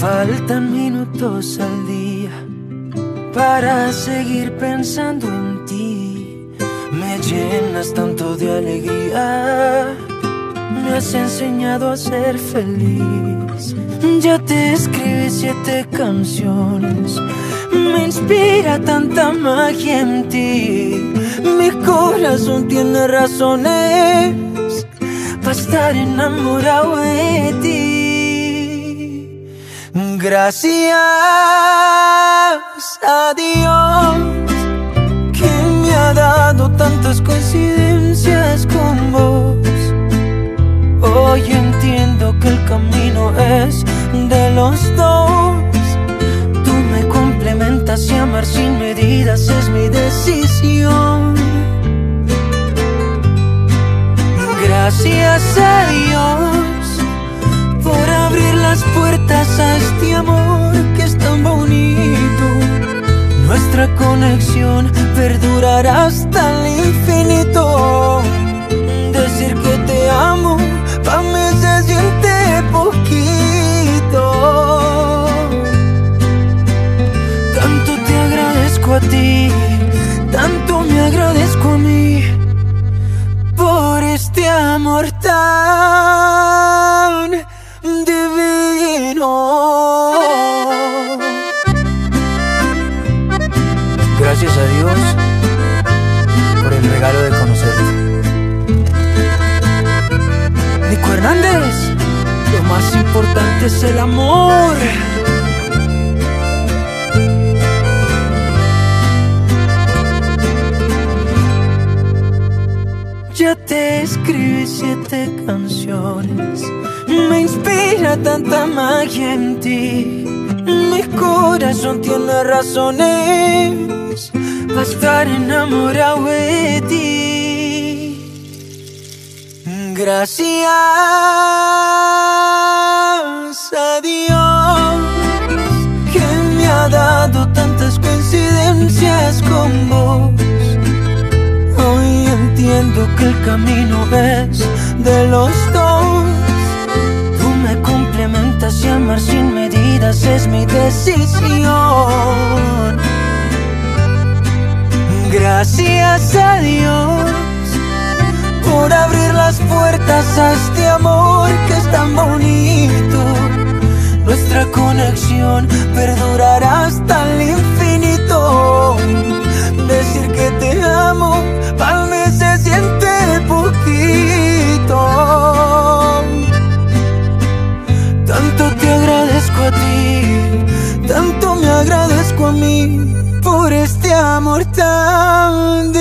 Faltan minutos al día para seguir pensando en ti. Me llenas tanto de alegría, me has enseñado a ser feliz. Ya te escribí 7 canciones, me inspira tanta magia en ti. Mi corazón tiene razones para estar enamorado de ti. Gracias a Dios que me ha dado tantas coincidencias con vos. Hoy entiendo que el camino es de los dos. Tú me complementas y amar sin medidas es mi decisión. Gracias a Dios por abrir las puertas a este amor que es tan bonito. Nuestra conexión perdurará hasta el infinito. Decir que te amo pa' mí se siente poquito. Tanto te agradezco a ti, tanto me agradezco a mí por este amor tan divino. Gracias a Dios por el regalo de conocerte. Nico Hernández, lo más importante es el amor. Ya te escribí 7 canciones, me inspira tanta magia en ti. Mi corazón tiene razones para estar enamorado de ti. Gracias a Dios que me ha dado tantas coincidencias con vos. Hoy entiendo que el camino es de los dos. Tú me complementas y amar sin medidas es mi decisión. Gracias a Dios por abrir las puertas a este amor que es tan bonito. Nuestra conexión perdurará hasta el infinito. Decir que te amo para mí se siente poquito. Tanto te agradezco a ti, tanto me agradezco a mí por este amor tan